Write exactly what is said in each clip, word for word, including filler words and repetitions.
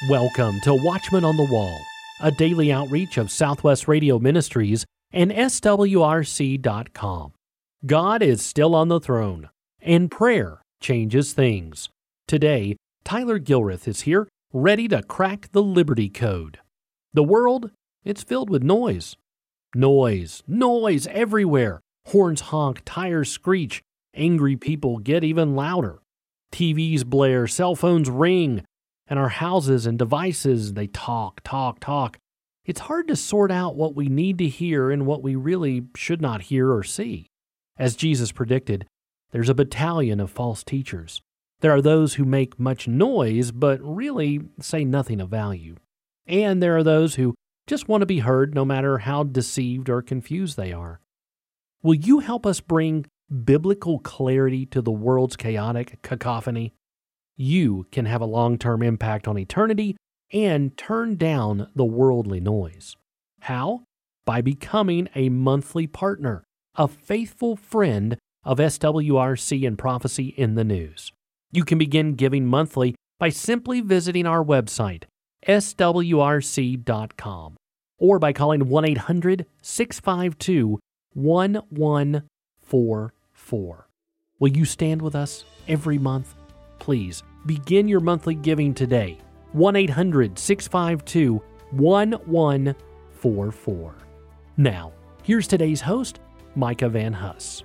Welcome to Watchman on the Wall, a daily outreach of Southwest Radio Ministries and S W R C dot com. God is still on the throne, and prayer changes things. Today, Tyler Gilreath is here, ready to crack the Liberty Code. The world, it's filled with noise. Noise, noise everywhere. Horns honk, tires screech. Angry people get even louder. T Vs blare, cell phones ring, and our houses and devices, they talk, talk, talk. It's hard to sort out what we need to hear and what we really should not hear or see. As Jesus predicted, there's a battalion of false teachers. There are those who make much noise but really say nothing of value. And there are those who just want to be heard no matter how deceived or confused they are. Will you help us bring biblical clarity to the world's chaotic cacophony? You can have a long-term impact on eternity and turn down the worldly noise. How? By becoming a monthly partner, a faithful friend of S W R C and Prophecy in the News. You can begin giving monthly by simply visiting our website, S W R C dot com, or by calling one eight hundred, six five two, one one four four. Will you stand with us every month? Please begin your monthly giving today. one eight hundred, six five two, one one four four. Now, here's today's host, Micah Van Huss.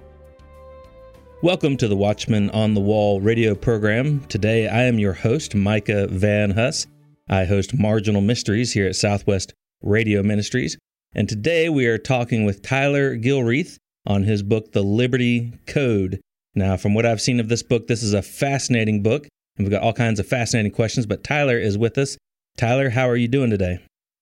Welcome to the Watchman on the Wall radio program. Today I am your host, Micah Van Huss. I host Marginal Mysteries here at Southwest Radio Ministries. And today we are talking with Tyler Gilreath on his book, The Liberty Code. Now, from what I've seen of this book, this is a fascinating book, and we've got all kinds of fascinating questions, but Tyler is with us. Tyler, how are you doing today?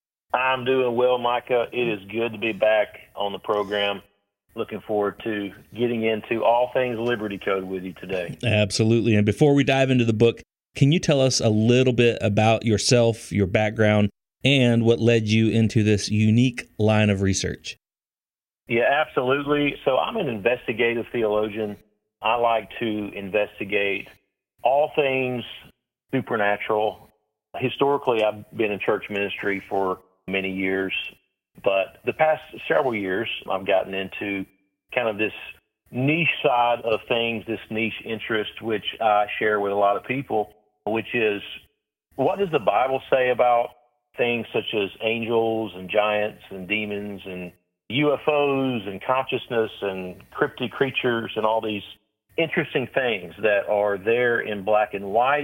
I'm doing well, Micah. It is good to be back on the program. Looking forward to getting into all things Liberty Code with you today. Absolutely. And before we dive into the book, can you tell us a little bit about yourself, your background, and what led you into this unique line of research? Yeah, absolutely. So I'm an investigative theologian. I like to investigate all things supernatural. Historically, I've been in church ministry for many years, but the past several years, I've gotten into kind of this niche side of things, this niche interest, which I share with a lot of people, which is, what does the Bible say about things such as angels and giants and demons and U F Os and consciousness and cryptic creatures and all these interesting things that are there in black and white,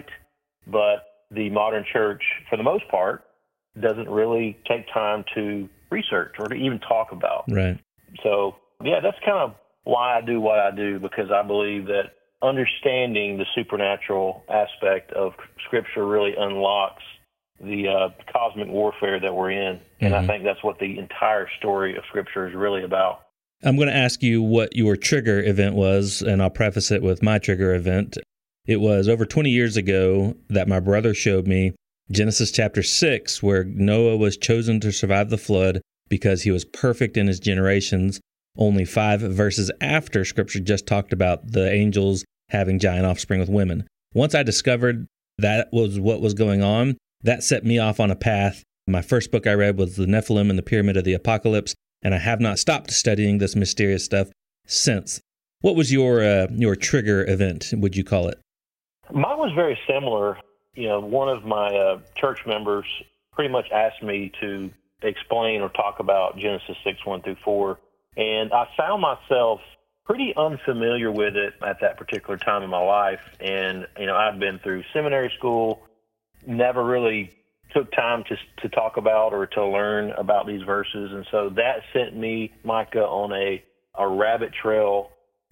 but the modern church, for the most part, doesn't really take time to research or to even talk about. Right. So, yeah, that's kind of why I do what I do, because I believe that understanding the supernatural aspect of Scripture really unlocks the uh, cosmic warfare that we're in. And mm-hmm. I think that's what the entire story of Scripture is really about. I'm going to ask you what your trigger event was, and I'll preface it with my trigger event. It was over twenty years ago that my brother showed me Genesis chapter six, where Noah was chosen to survive the flood because he was perfect in his generations. Only five verses after, Scripture just talked about the angels having giant offspring with women. Once I discovered that was what was going on, that set me off on a path. My first book I read was The Nephilim and the Pyramid of the Apocalypse, and I have not stopped studying this mysterious stuff since. What was your uh, your trigger event, would you call it? Mine was very similar. You know, one of my uh, church members pretty much asked me to explain or talk about Genesis six, one through four, and I found myself pretty unfamiliar with it at that particular time in my life. And, you know, I'd been through seminary school, never really took time to to talk about or to learn about these verses. And so that sent me, Micah, on a, a rabbit trail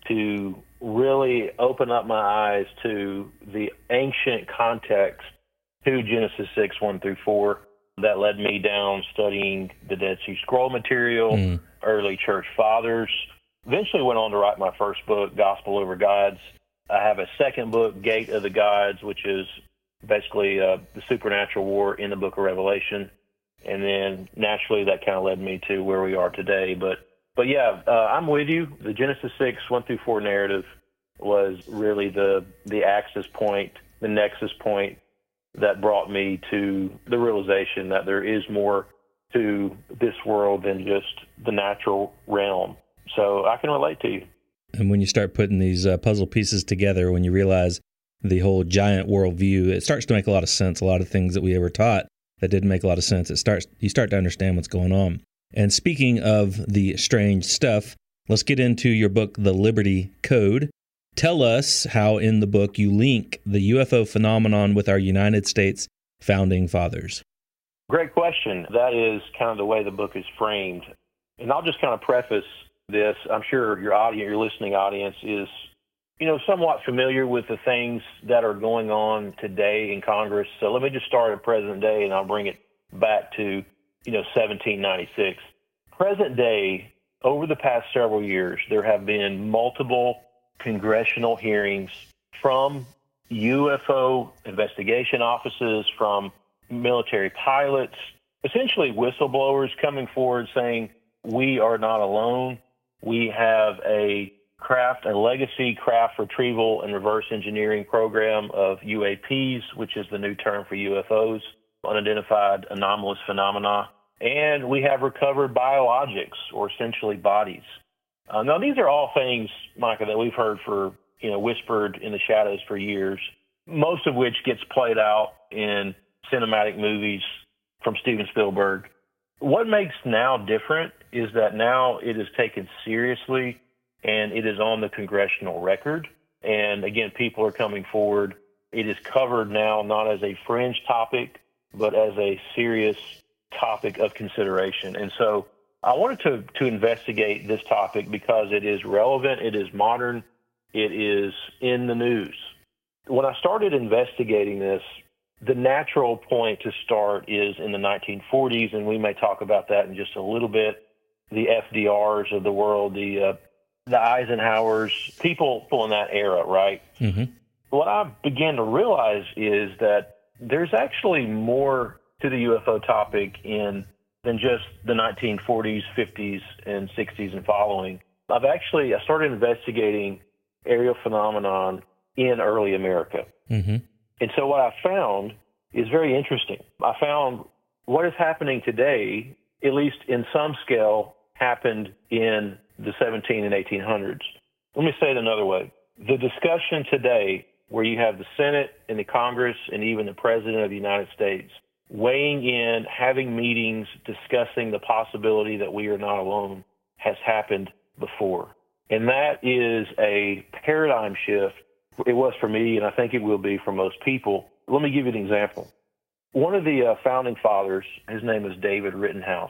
to really open up my eyes to the ancient context to Genesis six, one through four. That led me down studying the Dead Sea Scroll material, mm. early church fathers. Eventually went on to write my first book, Gospel Over Gods. I have a second book, Gate of the Gods, which is basically uh, the supernatural war in the book of Revelation. And then naturally that kind of led me to where we are today. But but yeah, uh, I'm with you. The Genesis six, one through four narrative was really the the axis point, the nexus point that brought me to the realization that there is more to this world than just the natural realm. So I can relate to you. And when you start putting these uh, puzzle pieces together, when you realize the whole giant worldview, it starts to make a lot of sense. A lot of things that we ever taught that didn't make a lot of sense, it starts you start to understand what's going on. And speaking of the strange stuff, let's get into your book, The Liberty Code. Tell us how in the book you link the U F O phenomenon with our United States founding fathers. Great question. That is kind of the way the book is framed. And I'll just kind of preface this. I'm sure your audience, your listening audience is, you know, somewhat familiar with the things that are going on today in Congress. So let me just start at present day, and I'll bring it back to, you know, seventeen ninety-six. Present day, over the past several years, there have been multiple congressional hearings from U F O investigation offices, from military pilots, essentially whistleblowers coming forward saying, we are not alone. We have a craft, a legacy craft retrieval and reverse engineering program of U A Ps, which is the new term for U F Os, unidentified anomalous phenomena. And we have recovered biologics, or essentially bodies. Uh, now, these are all things, Micah, that we've heard for, you know, whispered in the shadows for years, most of which gets played out in cinematic movies from Steven Spielberg. What makes now different is that now it is taken seriously and it is on the congressional record. And again, people are coming forward. It is covered now not as a fringe topic, but as a serious topic of consideration. And so I wanted to, to investigate this topic because it is relevant, it is modern, it is in the news. When I started investigating this, the natural point to start is in the nineteen forties, and we may talk about that in just a little bit. The F D Rs of the world, the uh, the Eisenhowers, people in that era, right? Mm-hmm. What I began to realize is that there's actually more to the U F O topic in than just the nineteen forties, fifties, and sixties and following. I've actually I started investigating aerial phenomenon in early America. Mm-hmm. And so what I found is very interesting. I found what is happening today, at least in some scale, happened in the seventeen and eighteen hundreds. Let me say it another way. The discussion today, where you have the Senate and the Congress and even the President of the United States weighing in, having meetings, discussing the possibility that we are not alone, has happened before. And that is a paradigm shift. It was for me, and I think it will be for most people. Let me give you an example. One of the uh, founding fathers, his name is David Rittenhouse.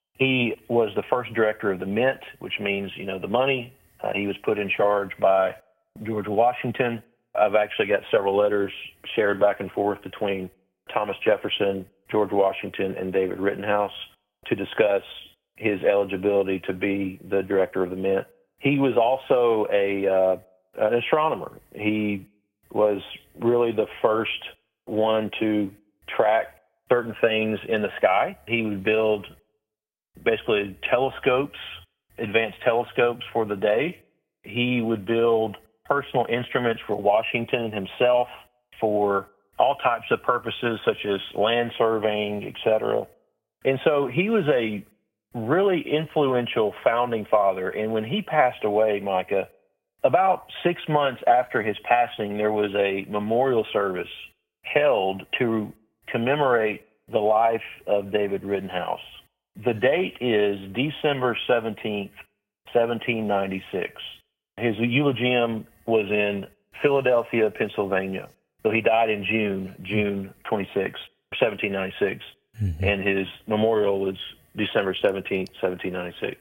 He was the first director of the Mint, which means, you know, the money. Uh, he was put in charge by George Washington. I've actually got several letters shared back and forth between Thomas Jefferson, George Washington, and David Rittenhouse to discuss his eligibility to be the director of the Mint. He was also a uh, an astronomer. He was really the first one to track certain things in the sky. He would build basically telescopes, advanced telescopes for the day. He would build personal instruments for Washington himself for all types of purposes, such as land surveying, et cetera. And so he was a really influential founding father. And when he passed away, Micah, about six months after his passing, there was a memorial service held to commemorate the life of David Rittenhouse. The date is December seventeenth, seventeen ninety-six. His eulogium was in Philadelphia, Pennsylvania. So he died in June, June twenty-sixth, seventeen ninety-six, mm-hmm. and his memorial was December seventeenth, seventeen ninety-six.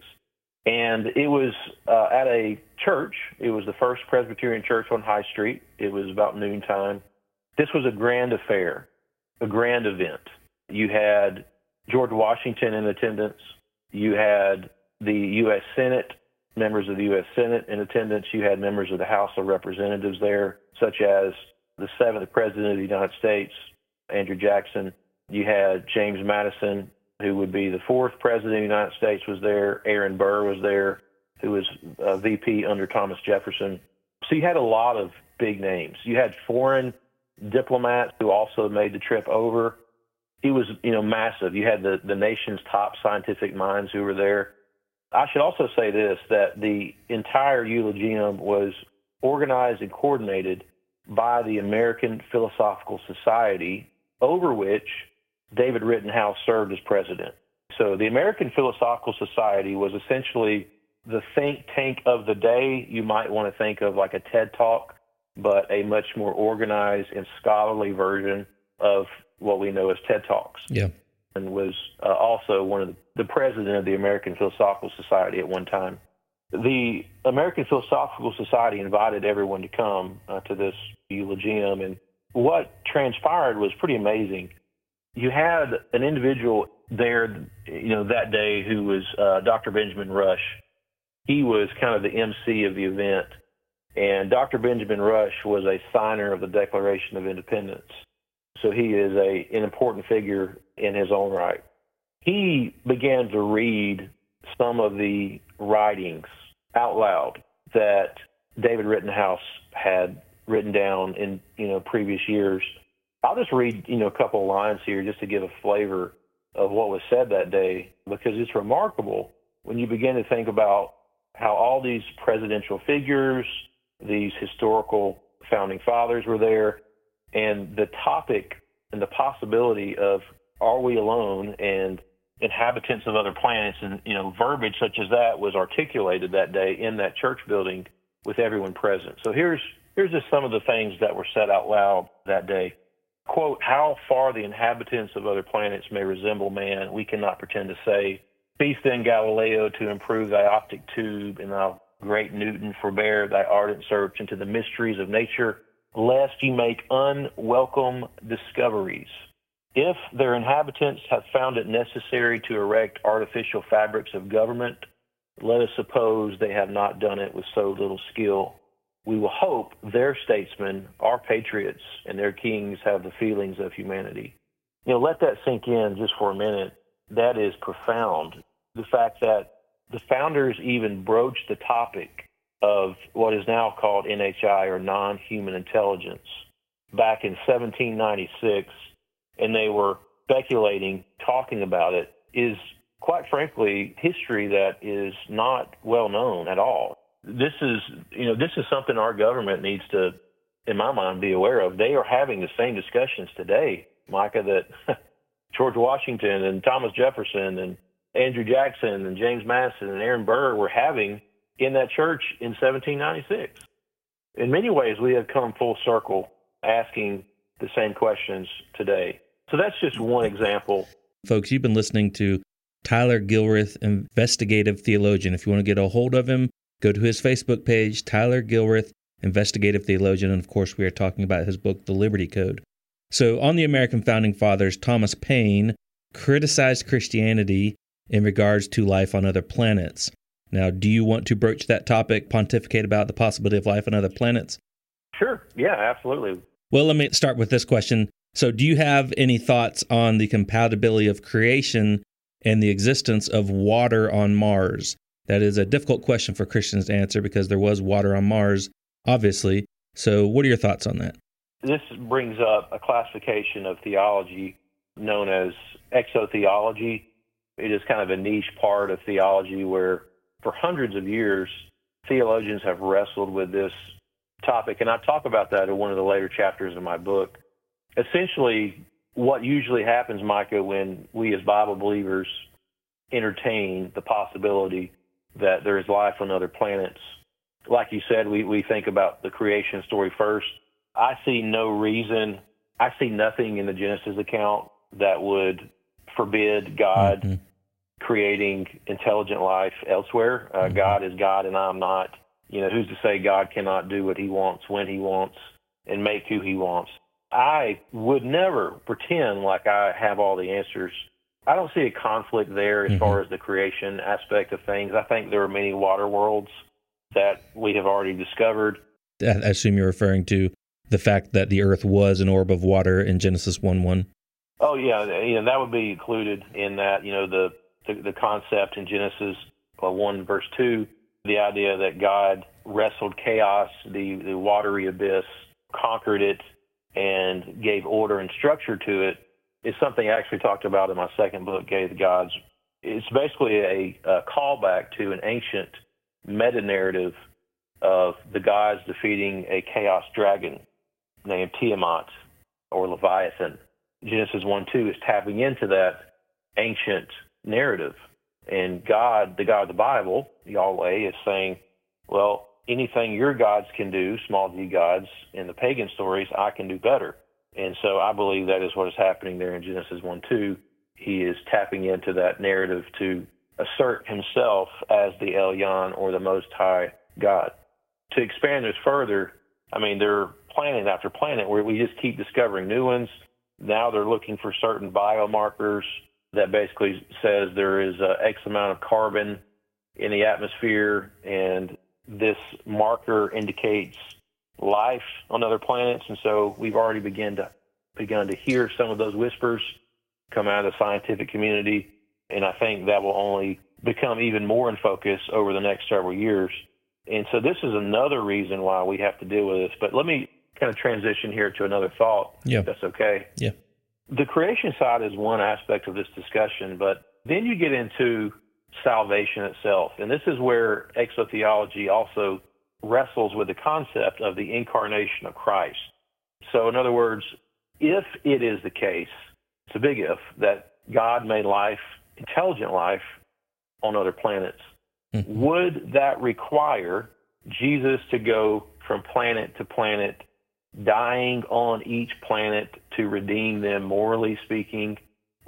And it was uh, at a church. It was the First Presbyterian Church on High Street. It was about noontime. This was a grand affair, a grand event. You had George Washington in attendance. You had the U S Senate, members of the U S Senate in attendance. You had members of the House of Representatives there, such as the seventh President of the United States, Andrew Jackson. You had James Madison, who would be the fourth President of the United States, was there. Aaron Burr was there, who was a V P under Thomas Jefferson. So you had a lot of big names. You had foreign diplomats who also made the trip over. He was, you know, massive. You had the, the nation's top scientific minds who were there. I should also say this, that the entire eulogium was organized and coordinated by the American Philosophical Society, over which David Rittenhouse served as president. So the American Philosophical Society was essentially the think tank of the day. You might want to think of like a TED Talk, but a much more organized and scholarly version of what we know as TED Talks. Yeah. And was uh, also one of the, the president of the American Philosophical Society at one time. The American Philosophical Society invited everyone to come uh, to this eulogium, and what transpired was pretty amazing. You had an individual there, you know, that day who was uh, Doctor Benjamin Rush. He was kind of the M C of the event, and Doctor Benjamin Rush was a signer of the Declaration of Independence. So he is a, an important figure in his own right. He began to read some of the writings out loud that David Rittenhouse had written down in, you know, previous years. I'll just read, you know, a couple of lines here just to give a flavor of what was said that day, because it's remarkable when you begin to think about how all these presidential figures, these historical founding fathers were there, and the topic and the possibility of are we alone and inhabitants of other planets, and, you know, verbiage such as that was articulated that day in that church building with everyone present. So here's here's just some of the things that were said out loud that day. Quote, "How far the inhabitants of other planets may resemble man, we cannot pretend to say. Cease then, Galileo, to improve thy optic tube, and thou great Newton, forbear thy ardent search into the mysteries of nature, lest ye make unwelcome discoveries. If their inhabitants have found it necessary to erect artificial fabrics of government, let us suppose they have not done it with so little skill. We will hope their statesmen are patriots and their kings have the feelings of humanity." You know, let that sink in just for a minute. That is profound. The fact that the founders even broached the topic of what is now called N H I, or non-human intelligence, back in seventeen ninety-six, and they were speculating, talking about it, is quite frankly history that is not well known at all. This is, you know, this is something our government needs to, in my mind, be aware of. They are having the same discussions today, Micah, that George Washington and Thomas Jefferson and Andrew Jackson and James Madison and Aaron Burr were having in that church in seventeen ninety-six. In many ways, we have come full circle asking the same questions today. So that's just one example. Folks, you've been listening to Tyler Gilreath, investigative theologian. If you want to get a hold of him, go to his Facebook page, Tyler Gilreath, investigative theologian. And of course, we are talking about his book, The Liberty Code. So on the American Founding Fathers, Thomas Paine criticized Christianity in regards to life on other planets. Now, do you want to broach that topic, pontificate about the possibility of life on other planets? Sure. Yeah, absolutely. Well, let me start with this question. So do you have any thoughts on the compatibility of creation and the existence of water on Mars? That is a difficult question for Christians to answer because there was water on Mars, obviously. So what are your thoughts on that? This brings up a classification of theology known as exotheology. It is kind of a niche part of theology where for hundreds of years, theologians have wrestled with this topic. And I talk about that in one of the later chapters of my book. Essentially, what usually happens, Micah, when we as Bible believers entertain the possibility that there is life on other planets, like you said, we, we think about the creation story first. I see no reason, I see nothing in the Genesis account that would forbid God mm-hmm. creating intelligent life elsewhere. Uh, mm-hmm. God is God and I'm not. You know, who's to say God cannot do what he wants, when he wants, and make who he wants? I would never pretend like I have all the answers. I don't see a conflict there as mm-hmm. far as the creation aspect of things. I think there are many water worlds that we have already discovered. I assume you're referring to the fact that the earth was an orb of water in Genesis one one. Oh, yeah. You know, that would be included in that, you know, the, the, the concept in Genesis one, verse two, the idea that God wrestled chaos, the, the watery abyss, conquered it, and gave order and structure to it is something I actually talked about in my second book, Gate of the Gods. It's basically a, a callback to an ancient meta-narrative of the gods defeating a chaos dragon named Tiamat or Leviathan. Genesis one two is tapping into that ancient narrative. And God, the God of the Bible, Yahweh, is saying, well, anything your gods can do, small d gods, in the pagan stories, I can do better. And so I believe that is what is happening there in Genesis one two. He is tapping into that narrative to assert himself as the Elyon, or the Most High God. To expand this further, I mean, they're planet after planet where we just keep discovering new ones. Now they're looking for certain biomarkers that basically says there is uh, X amount of carbon in the atmosphere, and this marker indicates life on other planets. And so we've already begun to begun to hear some of those whispers come out of the scientific community, and I think that will only become even more in focus over the next several years. And so this is another reason why we have to deal with this. But let me kind of transition here to another thought, yeah. if that's okay. Yeah. The creation side is one aspect of this discussion, but then you get into salvation itself. And this is where exotheology also wrestles with the concept of the incarnation of Christ. So in other words, if it is the case, it's a big if, that God made life, intelligent life, on other planets, mm-hmm. would that require Jesus to go from planet to planet, dying on each planet to redeem them, morally speaking?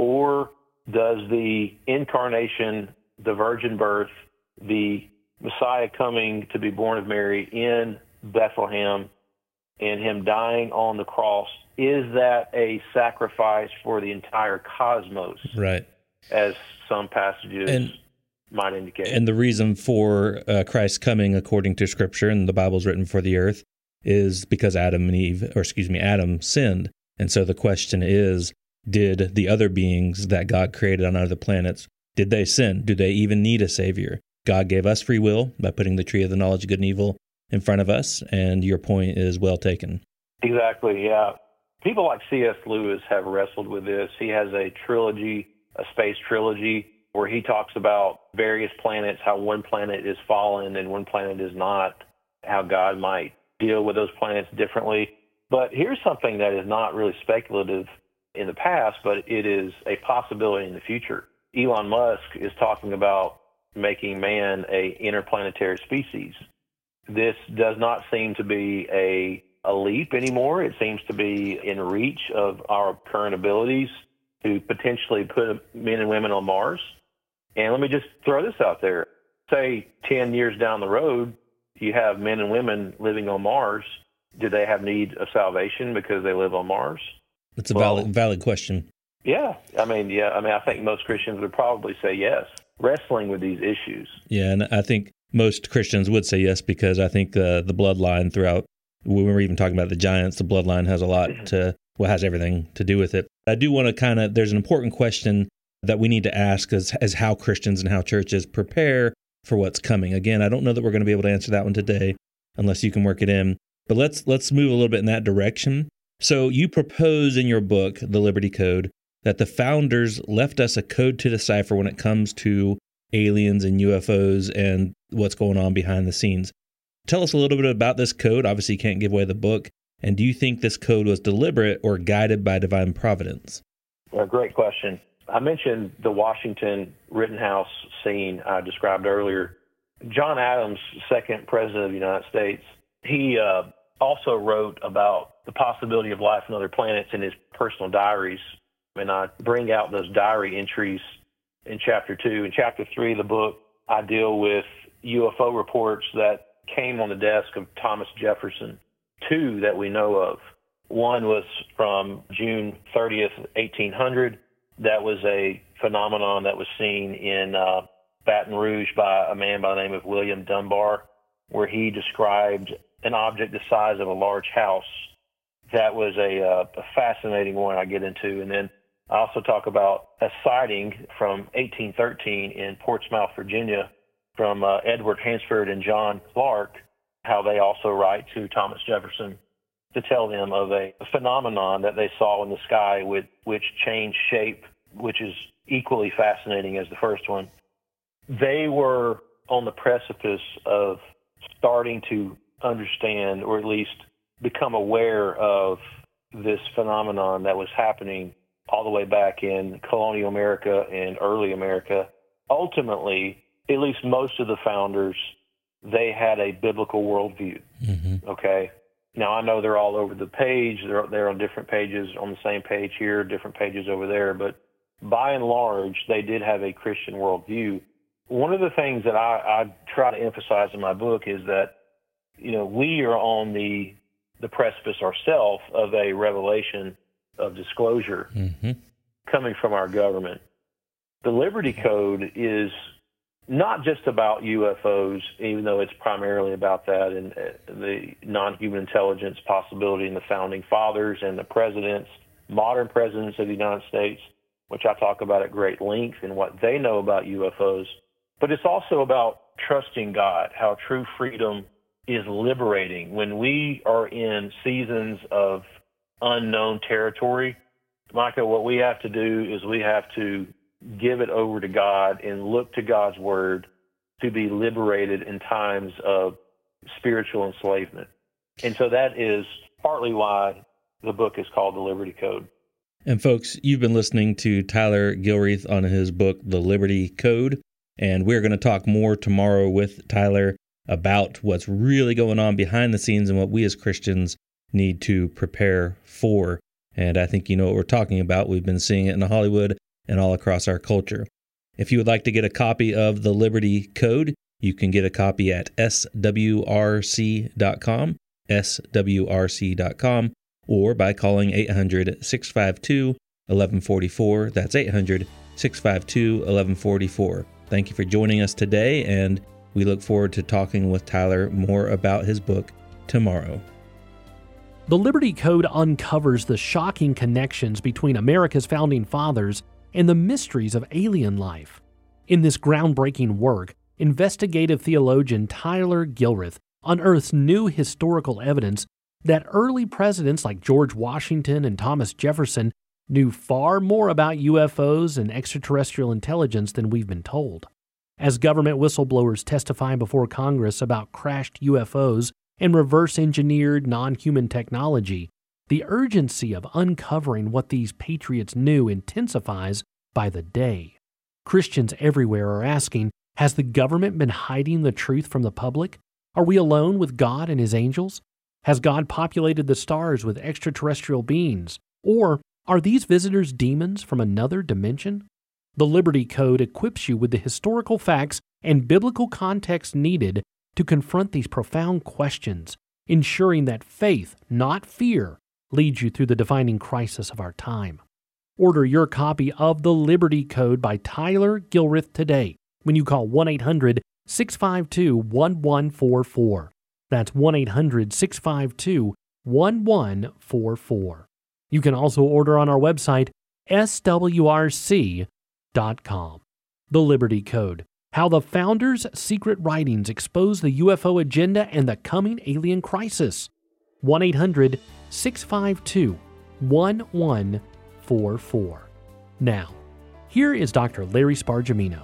Or does the incarnation, the virgin birth, the Messiah coming to be born of Mary in Bethlehem, and him dying on the cross, is that a sacrifice for the entire cosmos? Right. As some passages and, might indicate. And the reason for uh, Christ coming, according to Scripture, and the Bible's written for the earth, is because Adam and Eve, or excuse me, Adam sinned. And so the question is, did the other beings that God created on other planets, did they sin? Do they even need a Savior? God gave us free will by putting the tree of the knowledge of good and evil in front of us, and your point is well taken. Exactly, yeah. People like C S Lewis have wrestled with this. He has a trilogy, a space trilogy, where he talks about various planets, how one planet is fallen and one planet is not, how God might deal with those planets differently. But here's something that is not really speculative in the past, but it is a possibility in the future. Elon Musk is talking about making man a interplanetary species. This does not seem to be a, a leap anymore. It seems to be in reach of our current abilities to potentially put men and women on Mars. And let me just throw this out there. Say ten years down the road, you have men and women living on Mars. Do they have need of salvation because they live on Mars? That's a well, valid valid question. Yeah. I mean, yeah. I mean, I think most Christians would probably say yes, wrestling with these issues. Yeah, and I think most Christians would say yes, because I think uh, the bloodline throughout, when we were even talking about the giants, the bloodline has a lot to, well, has everything to do with it. I do want to kind of, there's an important question that we need to ask as, as how Christians and how churches prepare for what's coming. Again, I don't know that we're going to be able to answer that one today unless you can work it in. But let's let's move a little bit in that direction. So you propose in your book, The Liberty Code, that the founders left us a code to decipher when it comes to aliens and U F Os and what's going on behind the scenes. Tell us a little bit about this code. Obviously, you can't give away the book. And do you think this code was deliberate or guided by divine providence? A great question. I mentioned the Washington Rittenhouse scene I described earlier. John Adams, second president of the United States, he uh, also wrote about the possibility of life on other planets in his personal diaries. And I bring out those diary entries in chapter two. In chapter three of the book, I deal with U F O reports that came on the desk of Thomas Jefferson, two that we know of. One was from June thirtieth, eighteen hundred. That was a phenomenon that was seen in uh, Baton Rouge by a man by the name of William Dunbar, where he described an object the size of a large house. That was a, uh, a fascinating one I get into. And then I also talk about a sighting from eighteen thirteen in Portsmouth, Virginia, from uh, Edward Hansford and John Clark, how they also write to Thomas Jefferson. to tell them of a phenomenon that they saw in the sky with, which changed shape, which is equally fascinating as the first one. They were on the precipice of starting to understand, or at least become aware of, this phenomenon that was happening all the way back in colonial America and early America. Ultimately, at least most of the founders, they had a biblical worldview. Mm-hmm. Okay. Now, I know they're all over the page. They're, they're on different pages, on the same page here, different pages over there. But by and large, they did have a Christian worldview. One of the things that I, I try to emphasize in my book is that, you know, we are on the the precipice ourselves of a revelation of disclosure mm-hmm. coming from our government. The Liberty Code is not just about U F Os, even though it's primarily about that, and the non-human intelligence possibility in the founding fathers and the presidents, modern presidents of the United States, which I talk about at great length and what they know about U F Os. But it's also about trusting God, how true freedom is liberating. When we are in seasons of unknown territory, Micah, what we have to do is we have to give it over to God and look to God's word to be liberated in times of spiritual enslavement. And so that is partly why the book is called The Liberty Code. And folks, you've been listening to Tyler Gilreath on his book, The Liberty Code, and we're going to talk more tomorrow with Tyler about what's really going on behind the scenes and what we as Christians need to prepare for. And I think you know what we're talking about. We've been seeing it in Hollywood and all across our culture. If you would like to get a copy of the Liberty Code, you can get a copy at S W R C dot com, S W R C dot com, or by calling eight hundred, six five two, eleven forty-four. That's eight hundred, six five two, eleven forty-four. Thank you for joining us today, and we look forward to talking with Tyler more about his book tomorrow. The Liberty Code uncovers the shocking connections between America's founding fathers and the mysteries of alien life. In this groundbreaking work, investigative theologian Tyler Gilreath unearths new historical evidence that early presidents like George Washington and Thomas Jefferson knew far more about U F Os and extraterrestrial intelligence than we've been told. As government whistleblowers testify before Congress about crashed U F Os and reverse-engineered non-human technology, the urgency of uncovering what these patriots knew intensifies by the day. Christians everywhere are asking, has the government been hiding the truth from the public? Are we alone with God and His angels? Has God populated the stars with extraterrestrial beings? Or are these visitors demons from another dimension? The Liberty Code equips you with the historical facts and biblical context needed to confront these profound questions, ensuring that faith, not fear, leads you through the defining crisis of our time. Order your copy of The Liberty Code by Tyler Gilreath today when you call one eight hundred, six five two, one one four four. That's one eight hundred, six five two, one one four four. You can also order on our website, S W R C dot com. The Liberty Code, how the Founders' secret writings expose the U F O agenda and the coming alien crisis. one eight hundred, six five two, one one four four. Now, here is Doctor Larry Spargimino.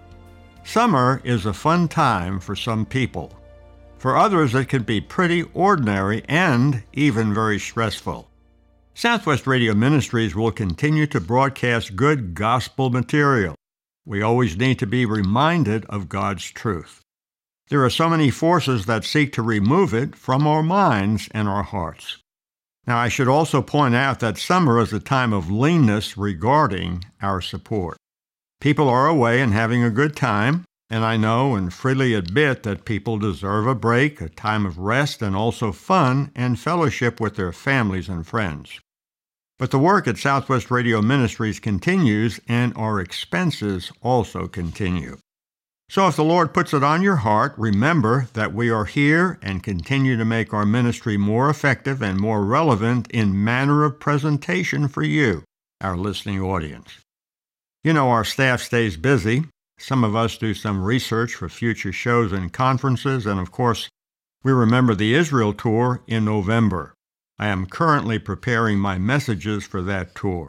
Summer is a fun time for some people. For others, it can be pretty ordinary and even very stressful. Southwest Radio Ministries will continue to broadcast good gospel material. We always need to be reminded of God's truth. There are so many forces that seek to remove it from our minds and our hearts. Now, I should also point out that summer is a time of leanness regarding our support. People are away and having a good time, and I know and freely admit that people deserve a break, a time of rest, and also fun and fellowship with their families and friends. But the work at Southwest Radio Ministries continues, and our expenses also continue. So if the Lord puts it on your heart, remember that we are here and continue to make our ministry more effective and more relevant in manner of presentation for you, our listening audience. You know, our staff stays busy. Some of us do some research for future shows and conferences, and of course, we remember the Israel tour in November. I am currently preparing my messages for that tour.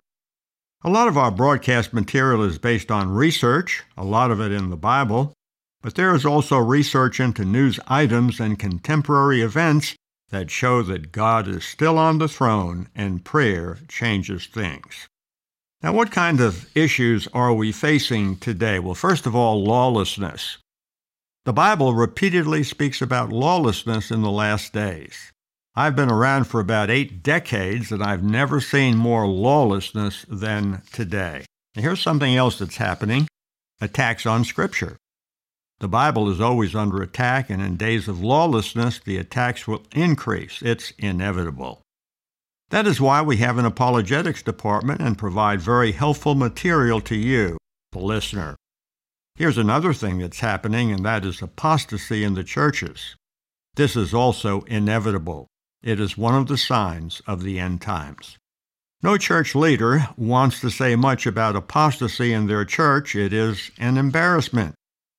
A lot of our broadcast material is based on research, a lot of it in the Bible, but there is also research into news items and contemporary events that show that God is still on the throne and prayer changes things. Now, what kind of issues are we facing today? Well, first of all, lawlessness. The Bible repeatedly speaks about lawlessness in the last days. I've been around for about eight decades, and I've never seen more lawlessness than today. And here's something else that's happening: attacks on Scripture. The Bible is always under attack, and in days of lawlessness, the attacks will increase. It's inevitable. That is why we have an apologetics department and provide very helpful material to you, the listener. Here's another thing that's happening, and that is apostasy in the churches. This is also inevitable. It is one of the signs of the end times. No church leader wants to say much about apostasy in their church. It is an embarrassment.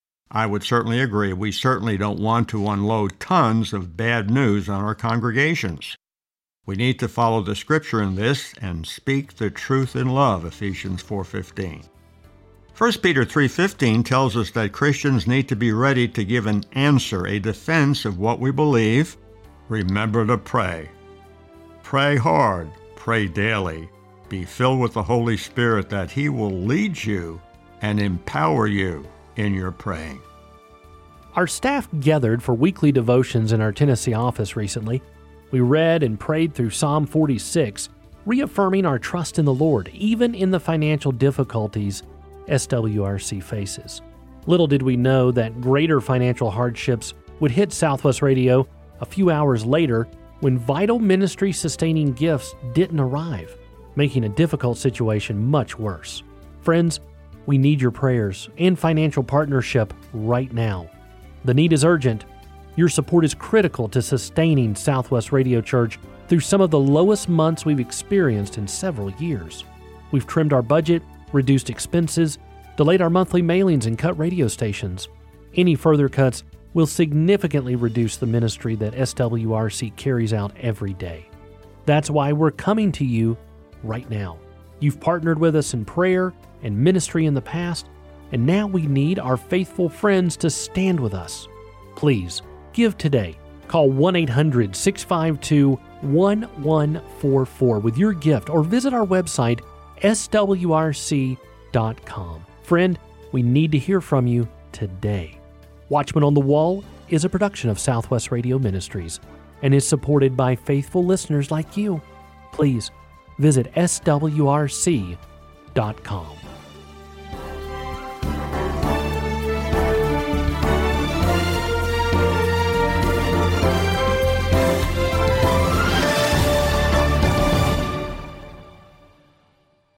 I would certainly agree. We certainly don't want to unload tons of bad news on our congregations. We need to follow the Scripture in this and speak the truth in love, Ephesians four fifteen. First Peter three fifteen tells us that Christians need to be ready to give an answer, a defense of what we believe. Remember to pray. Pray hard. Pray daily. Be filled with the Holy Spirit that He will lead you and empower you in your praying. Our staff gathered for weekly devotions in our Tennessee office recently. We read and prayed through Psalm forty-six, reaffirming our trust in the Lord, even in the financial difficulties S W R C faces. Little did we know that greater financial hardships would hit Southwest Radio a few hours later when vital ministry-sustaining gifts didn't arrive, making a difficult situation much worse. Friends, we need your prayers and financial partnership right now. The need is urgent. Your support is critical to sustaining Southwest Radio Church through some of the lowest months we've experienced in several years. We've trimmed our budget, reduced expenses, delayed our monthly mailings, and cut radio stations. Any further cuts will significantly reduce the ministry that S W R C carries out every day. That's why we're coming to you right now. You've partnered with us in prayer and ministry in the past, and now we need our faithful friends to stand with us. Please, give today. Call one eight hundred six five two one one four four with your gift or visit our website, S W R C dot com. Friend, we need to hear from you today. Watchman on the Wall is a production of Southwest Radio Ministries and is supported by faithful listeners like you. Please visit S W R C dot com.